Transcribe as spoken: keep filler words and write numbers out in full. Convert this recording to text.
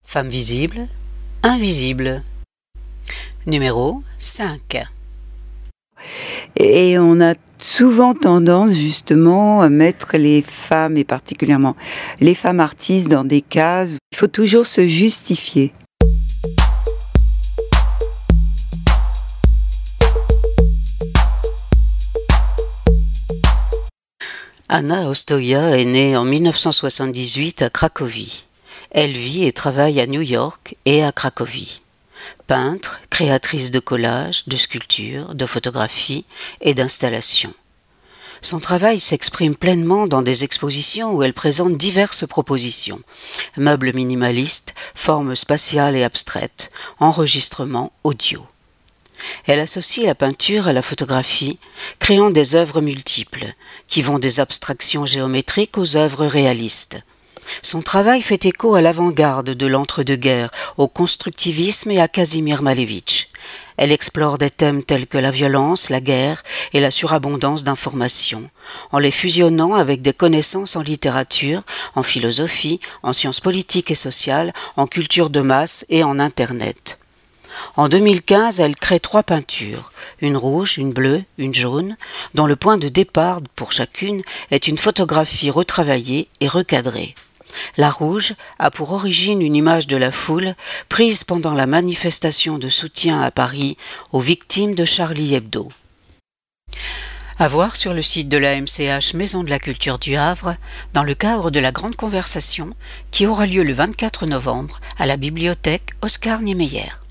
Femme visible, invisible. Numéro cinq. Et on a souvent tendance justement à mettre les femmes, et particulièrement les femmes artistes, dans des cases. Il faut toujours se justifier. Anna Ostoja est née en mille neuf cent soixante-dix-huit à Cracovie. Elle vit et travaille à New York et à Cracovie. Peintre, créatrice de collages, de sculptures, de photographies et d'installations. Son travail s'exprime pleinement dans des expositions où elle présente diverses propositions. Meubles minimalistes, formes spatiales et abstraites, enregistrements audio. Elle associe la peinture à la photographie, créant des œuvres multiples, qui vont des abstractions géométriques aux œuvres réalistes. Son travail fait écho à l'avant-garde de l'entre-deux-guerres, au constructivisme et à Kazimir Malevich. Elle explore des thèmes tels que la violence, la guerre et la surabondance d'informations, en les fusionnant avec des connaissances en littérature, en philosophie, en sciences politiques et sociales, en culture de masse et en Internet. En deux mille quinze, elle crée trois peintures, une rouge, une bleue, une jaune, dont le point de départ pour chacune est une photographie retravaillée et recadrée. La rouge a pour origine une image de la foule prise pendant la manifestation de soutien à Paris aux victimes de Charlie Hebdo. À voir sur le site de la M C H Maison de la Culture du Havre, dans le cadre de la grande conversation qui aura lieu le vingt-quatre novembre à la bibliothèque Oscar Niemeyer.